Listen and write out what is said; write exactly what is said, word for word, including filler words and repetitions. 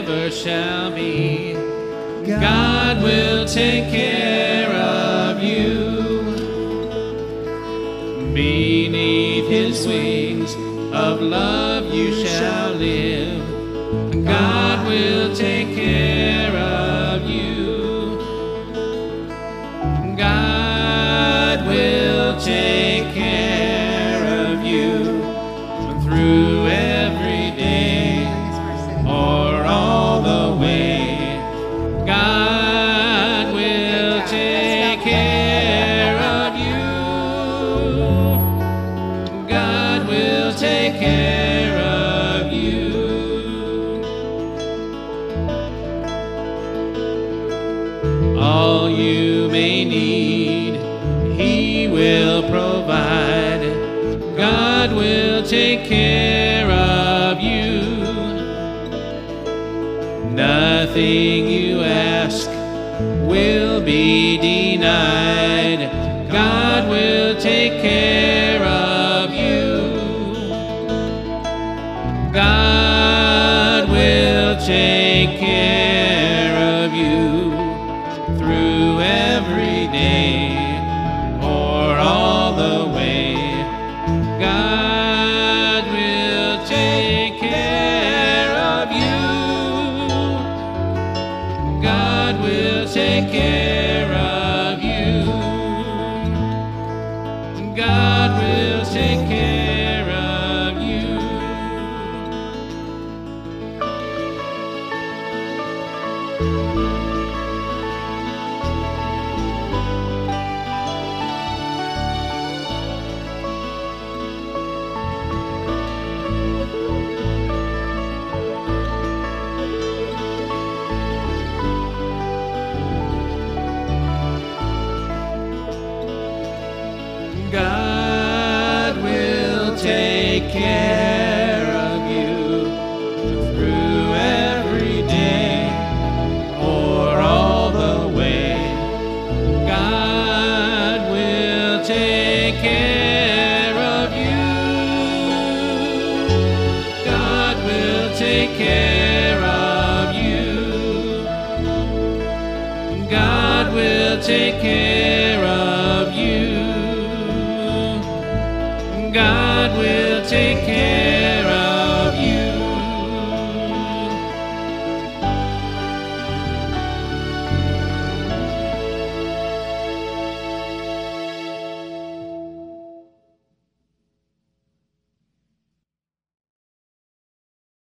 ever shall be. God will take care of you. Beneath his wings of love you shall live. God will take care of you. God will take care of you through every day or all the way. God will take care of you. God will take care of you. All you may need, he will provide. God will take care of you. Nothing you ask will be denied. God will take care of you. God will take care of you through every day or all the way. God will take care of you. God will take care of you. God will take care of you. God will take care of you through every day or all the way. God will take care of you. God will take care of you. God will take care